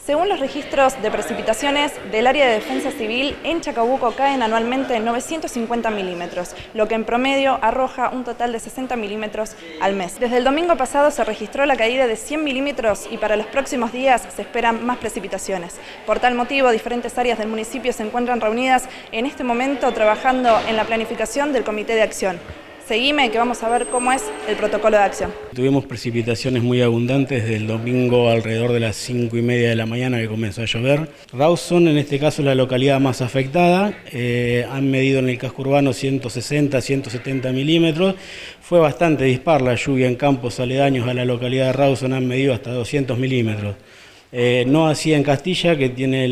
Según los registros de precipitaciones del área de defensa civil, en Chacabuco caen anualmente 950 milímetros, lo que en promedio arroja un total de 60 milímetros al mes. Desde el domingo pasado se registró la caída de 100 milímetros y para los próximos días se esperan más precipitaciones. Por tal motivo, diferentes áreas del municipio se encuentran reunidas en este momento trabajando en la planificación del Comité de Acción. Seguime que vamos a ver cómo es el protocolo de acción. Tuvimos precipitaciones muy abundantes desde el domingo alrededor de las 5:30 de la mañana que comenzó a llover. Rawson, en este caso, es la localidad más afectada. Han medido en el casco urbano 160, 170 milímetros. Fue bastante dispar la lluvia en campos aledaños a la localidad de Rawson, han medido hasta 200 milímetros. No así en Castilla, que tiene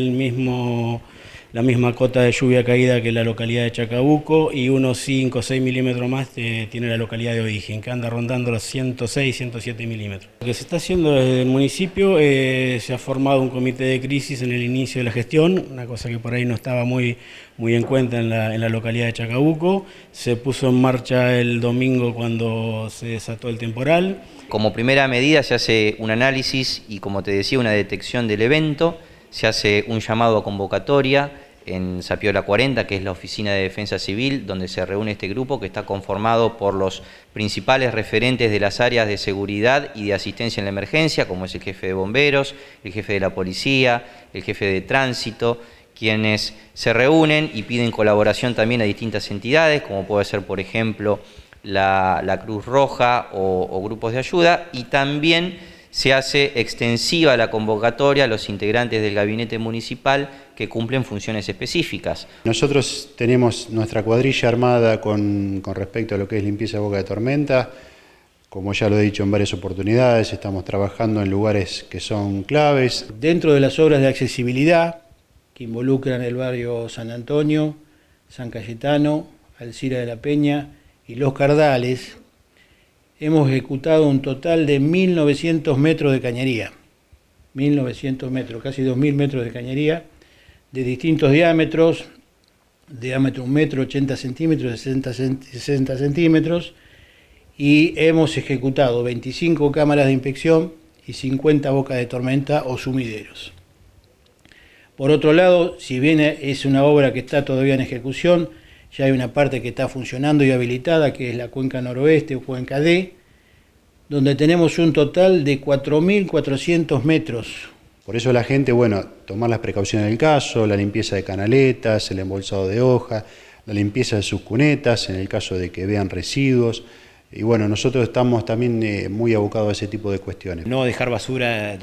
la misma cota de lluvia caída que la localidad de Chacabuco, y unos 5 o 6 milímetros más tiene la localidad de Origen, que anda rondando los 106, 107 milímetros. Lo que se está haciendo desde el municipio, se ha formado un comité de crisis en el inicio de la gestión, una cosa que por ahí no estaba muy en cuenta en la localidad de Chacabuco. Se puso en marcha el domingo cuando se desató el temporal. Como primera medida se hace un análisis y, como te decía, una detección del evento. Se hace un llamado a convocatoria en Sapiola 40, que es la Oficina de Defensa Civil, donde se reúne este grupo que está conformado por los principales referentes de las áreas de seguridad y de asistencia en la emergencia, como es el jefe de bomberos, el jefe de la policía, el jefe de tránsito, quienes se reúnen y piden colaboración también a distintas entidades, como puede ser, por ejemplo, la Cruz Roja o grupos de ayuda, y también se hace extensiva la convocatoria a los integrantes del gabinete municipal que cumplen funciones específicas. Nosotros tenemos nuestra cuadrilla armada con respecto a lo que es limpieza de boca de tormenta. Como ya lo he dicho en varias oportunidades, estamos trabajando en lugares que son claves. Dentro de las obras de accesibilidad que involucran el barrio San Antonio, San Cayetano, Alcira de la Peña y Los Cardales, hemos ejecutado un total de 1.900 metros de cañería. 1.900 metros, casi 2.000 metros de cañería, de distintos diámetros, diámetro 1 metro, 80 centímetros, 60 centímetros, y hemos ejecutado 25 cámaras de inspección y 50 bocas de tormenta o sumideros. Por otro lado, si bien es una obra que está todavía en ejecución, ya hay una parte que está funcionando y habilitada, que es la cuenca noroeste o cuenca D, donde tenemos un total de 4.400 metros. Por eso la gente, tomar las precauciones del caso, la limpieza de canaletas, el embolsado de hoja, la limpieza de sus cunetas, en el caso de que vean residuos. Y nosotros estamos también muy abocados a ese tipo de cuestiones. No dejar basura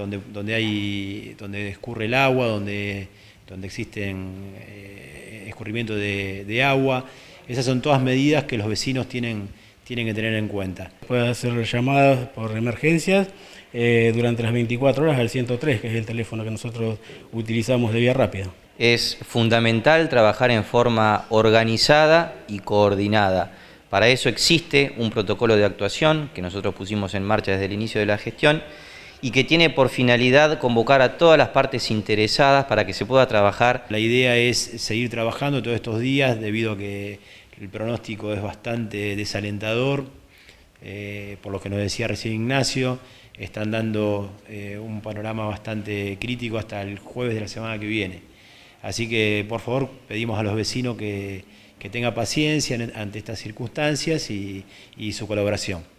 donde escurre el agua, donde existen escurrimiento de agua. Esas son todas medidas que los vecinos tienen que tener en cuenta. Puede hacer llamadas por emergencias durante las 24 horas al 103, que es el teléfono que nosotros utilizamos de vía rápida. Es fundamental trabajar en forma organizada y coordinada. Para eso existe un protocolo de actuación que nosotros pusimos en marcha desde el inicio de la gestión y que tiene por finalidad convocar a todas las partes interesadas para que se pueda trabajar. La idea es seguir trabajando todos estos días debido a que el pronóstico es bastante desalentador, por lo que nos decía recién Ignacio, están dando un panorama bastante crítico hasta el jueves de la semana que viene. Así que, por favor, pedimos a los vecinos que tengan paciencia ante estas circunstancias y su colaboración.